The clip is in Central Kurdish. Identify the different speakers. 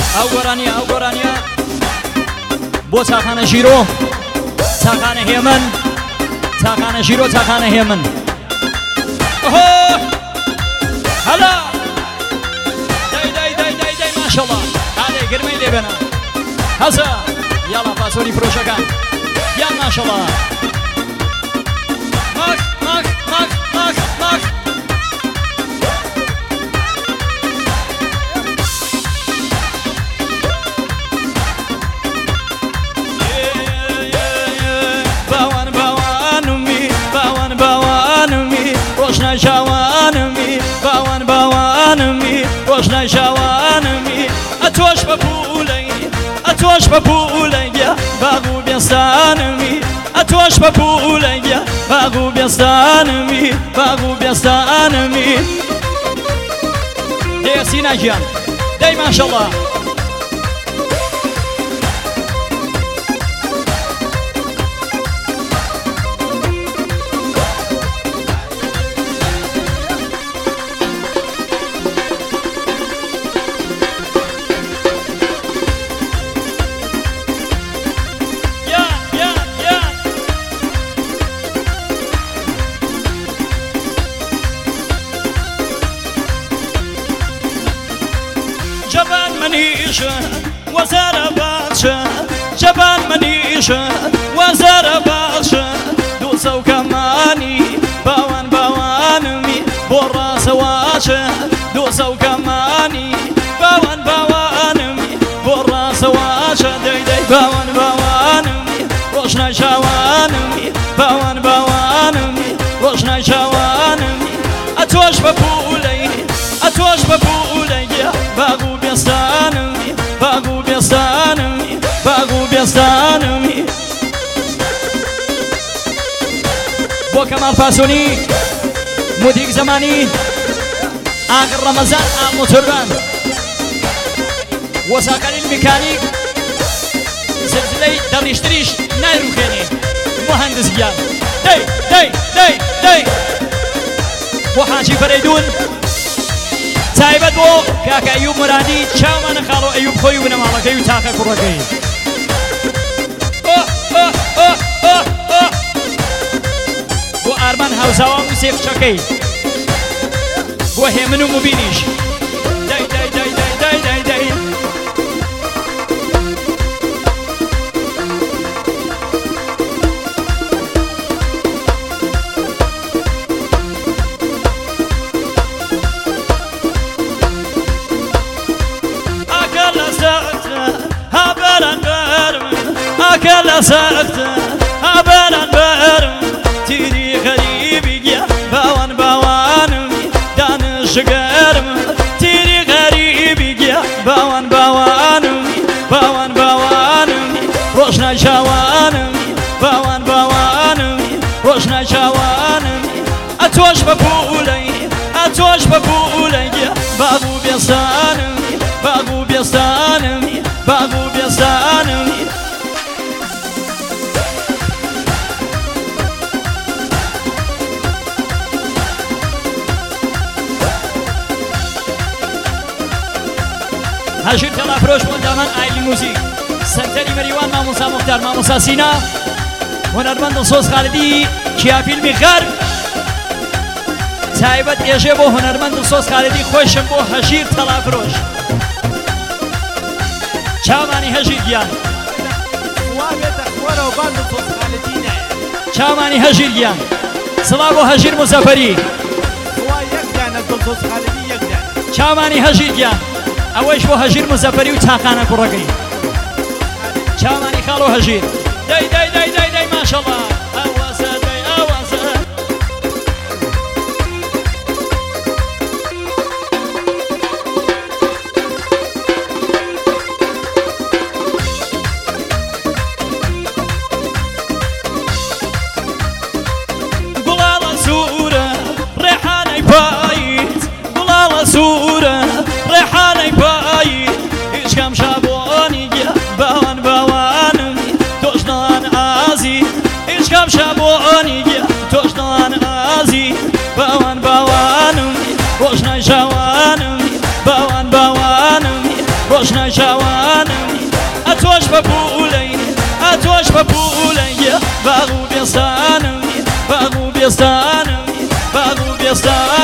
Speaker 1: ئەو گۆرانیە بۆ چاخانە ژیرۆ چاخانە هێمن چاخانە ژیرۆ چاخانە هێمن هەلا دای ماشەڵڵا هادەی گرمەی لێبێنە هەزە یاڵا پاسۆری فرۆشەکان یان ماشەڵڵا ماک ڕۆژنای شاوانمی باوانمی ڕۆژنای شاوانمی ئەتۆش بە پولەیە باغ و بێستانمی ئەتۆش بە پولەیە باغ و بێستانمی دێسی ناگیان دەی ماشەڵڵا جبان منيشة وزارة باشا جبان منيشة وزارة باشا دوسا وكماني باوانمي برا سواشا دوسا وكماني باوانمي برا سواشا داي باوانمي روشنا شوانمي باوانمي روشنا شوانمي أتوش ببولي باغ و بێستانمی بۆ کەمال پاسۆنی مودیک زەمانی ئاگر ڕەمەزان ئامۆتۆربان وەساکەلیل میکانیک زلزلەی دەڕیشتریش نایڕوخێنێ مهندسگیان دەی بۆ حاجی فەرەیدون تایبەت بۆ کاکە ئەیوب مرادی چاومانە خاڵۆ ئەیوب خۆی و بنەماڵەکەی و تاقە کوڕەکەی بۆ ئارمان هاوزاوام و سێفچەکەی بۆ هێمن و مبینیش دەی
Speaker 2: أكل سكتة أبنا برم تيري غريبي يا باوانمي دانش قرم تيري غريبي يا باوانمي روشنا شوانمي باوانمي روشنا شوانمي أتوش ببولي باغو بيستانمي
Speaker 1: هەژیر تەڵافرۆش بۆ دامان ئایلی موزیک سەنتەری مەریوان مامۆستا موختار مامۆستا سینا هونەرمەند دڵسۆز خالدی کیافیلمی غەرب تایبەت ئێژێ بۆ هونەرمەند دڵسۆز خالدی خۆشم بۆ هەژیر تەڵافرۆش چاوانی هەژیر گیان چاوانی هەژیر گیان سڵا بۆ هەژیر مزەفەری چاوانی هەژیر گیان ئەوەش بۆ هەژیر مزەفەری و چاقانە کوڕەکەی چاوانی خاڵۆ هەژیر دەی ماشەڵڵا ئەوازە دەی ئەوازە
Speaker 2: گوڵاڵە سوورە ڕێحانەی پاییت گوڵاڵە سوورە ڕێحانەی پاییت هیچ کەم شابۆنی باوانمی دۆژنان ئازی هیچ ڕۆژاوانم ئەتۆش بەپولەی ئەتۆش بەپولەی باغ و بێستانم باغ و بێستانم باغ و بێستانم